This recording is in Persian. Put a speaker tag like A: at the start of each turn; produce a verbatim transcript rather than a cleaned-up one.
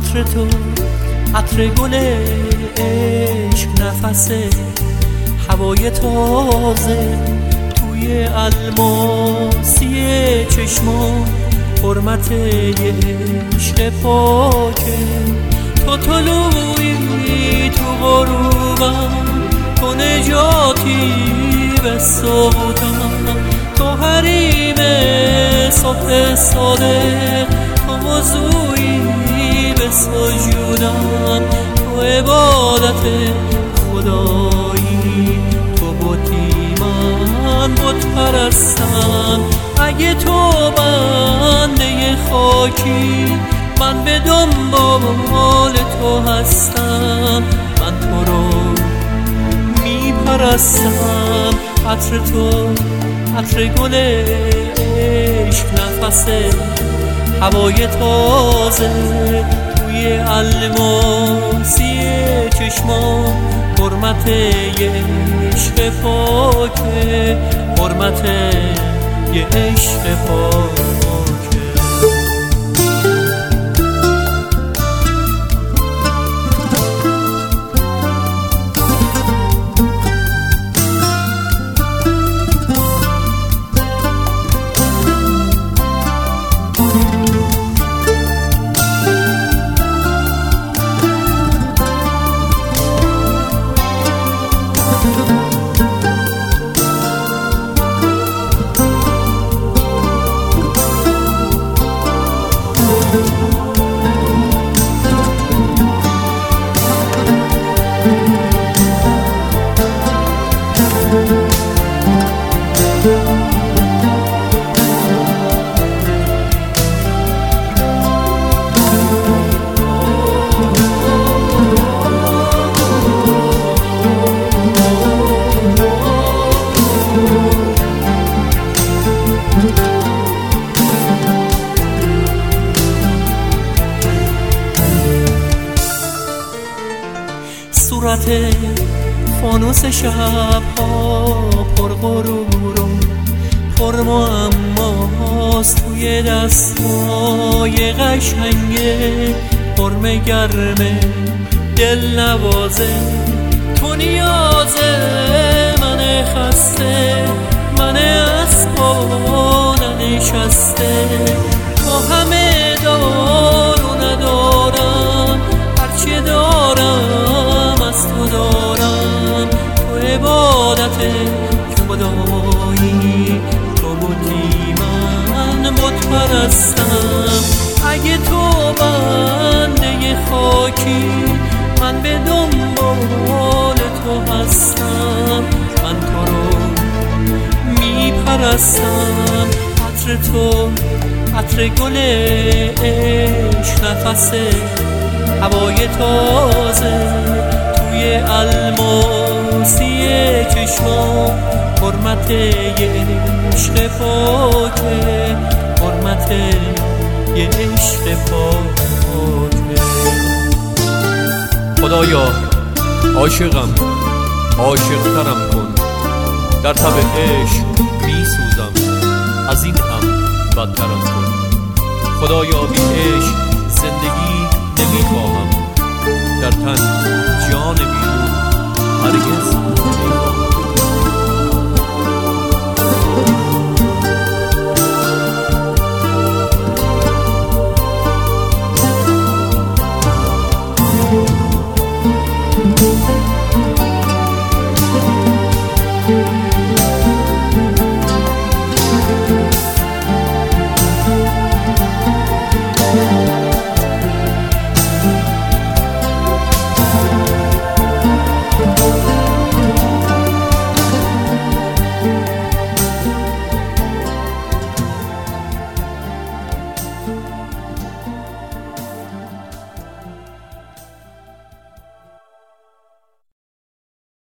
A: عطر تو عطر گل عشق، نفس هوای تازه توی الماسی چشما، حرمت یه عشق پاکه. تو طلوعی تو غروبم، تو نجاتی به صبحم، تو حریم صبح صادق، تو وضوعی به سجودم، تو عبادت خدایی، تو بتی من بت پرستم. اگه تو بنده خاکی، من به دنبال تو هستم، من تو رو میپرستم. عطر تو عطر گل عشق، نفس هوای تازه توی الماسی چشما، حرمت یه عشق پاکه، حرمت یه عشق پاکه. صورت فانوس شب‌ها پر غرور و پر معماست، توی دستای قشنگه حرمه گرمه دل نوازه. تو نیازه من خسته، من از پا ننشسته، تو همه دارو ندارم، هرچه دارم از تو دارم. تو عبادت خدایی، تو بودی من بت پرستم. اگه تو بنده خاکی، من به دنبال تو هستم، من تو رو میپرستم. عطر تو عطر گل عشق، نفس هوای تازه توی الماسی چشما، حرمت یه عشق پاکه، حرمت یه عشق پاکه.
B: خدایا عاشقم، عاشقترم کن، در تب عشق می سوزم، از این هم بدترم کن. خدایا بی عشق زندگی نمی خواهم، در تن جان بی روح هرگز نمی خواهم.